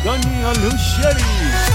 دانیال هوشیاری.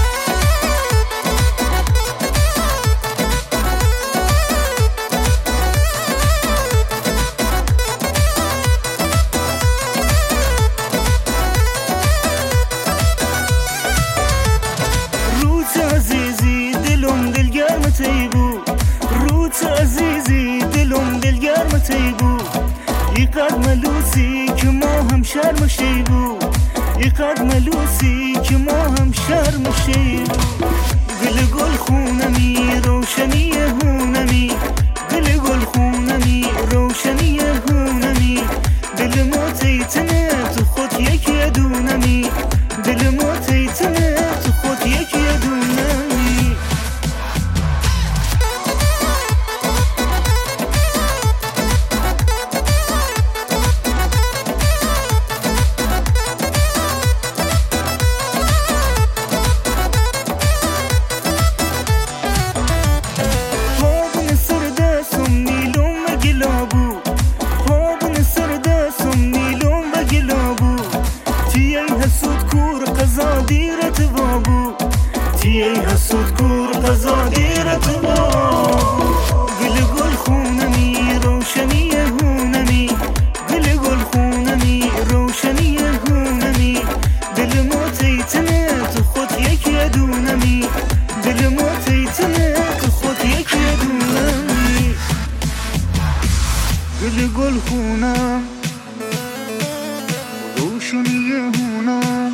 يقعد ملوسي كما هم شرم شيبو يقعد ملوسي كما هم شرم شيبو قل خونمي روشني هونمي قل خونمي روشني هونمي دل موتيتنا تخوت يك يدونمي دل موتيتنا تخوت يك يدونمي حسود کور قضا دیرت بابو گل خونمی روشنی هونمی گل خونمی روشنی هونمی دل موتیتنه تو خود یک یدونمی دل موتیتنه تو خود یک یدونمی گل خونم روشنی هونم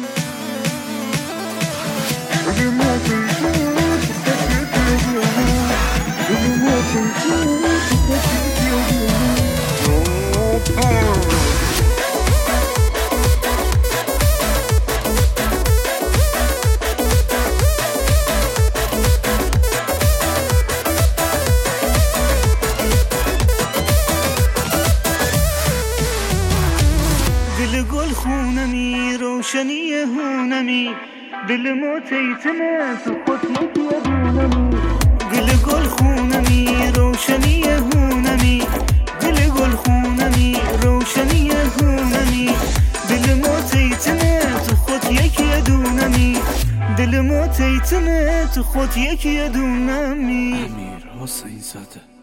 گل خونمی روشنی هونمی دل موتیتنه تو خود یک یدونمی گل خونمی روشنی هونمی گل خونمی روشنی هونمی دل موتیتنه تو خود یک یدونمی دل موتیتنه تو خود یک یدونمی. امیر حسین زاده.